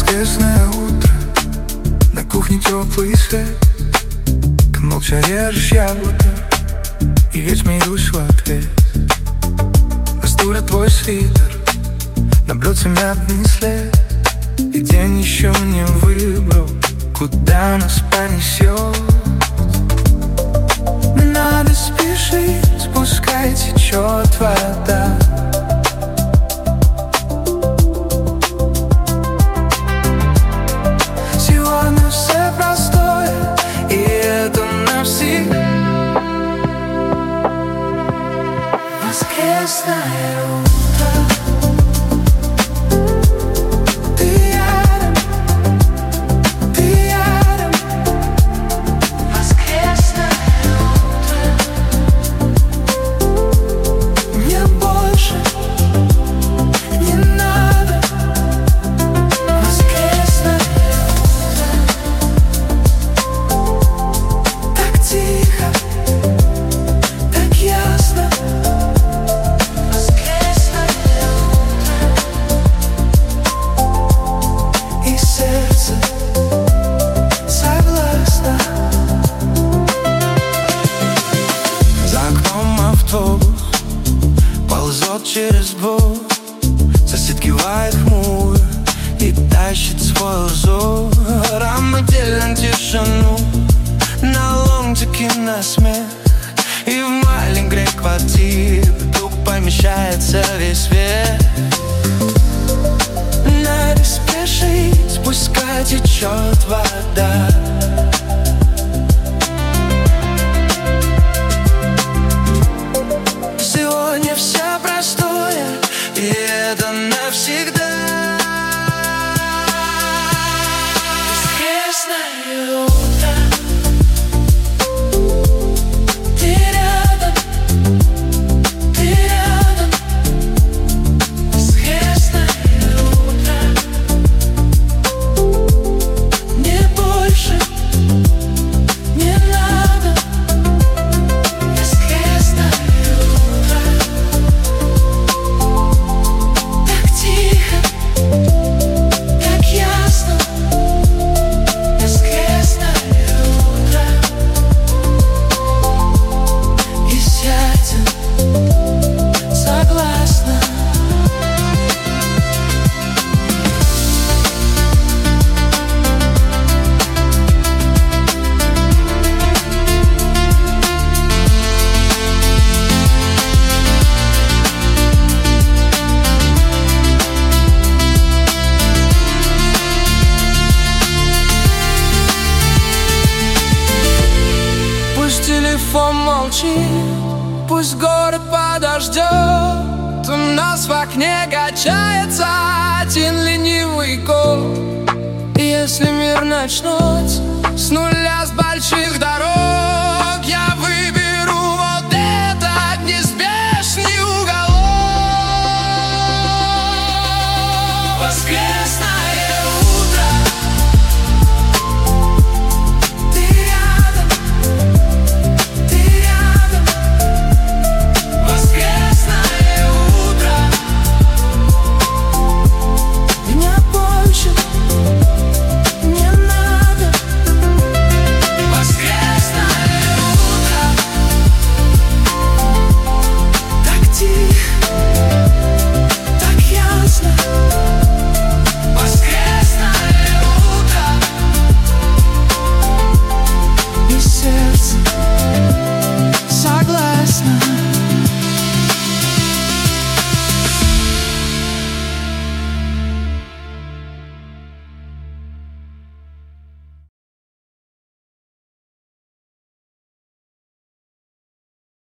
Воскресное утро, на кухне теплый свет. Ты молча режешь яблоко, и ведь смеюсь в ответ. На стуле твой свитер, на блюдце мятный след. И день еще не выбрал, куда нас понесет. Не надо спешить, пускай течет вода. Сегодня все простое, и это навсегда. Воскресное утро, ты рядом, ты рядом. Воскресное утро, мне больше не надо. Воскресное утро, так тихо, так ясно. Ползет через двор, сосед кивает хмуро и тащит свой узор. Мы делим тишину на ломтики, на смех. И в маленькой квартире вдруг помещается весь свет. Надо спешить, пускай течет вода. Сегодня все простое, и это навсегда. Воскресное утро, ты рядом, ты рядом. Воскресное утро, мне больше не надо. Воскресное утро, так тихо, так ясно. Воскресное утро, и сядем согласно. Пусть телефон молчит, пусть город подождет. У нас в окне качается один ленивый год. И если мир начнется с нуля,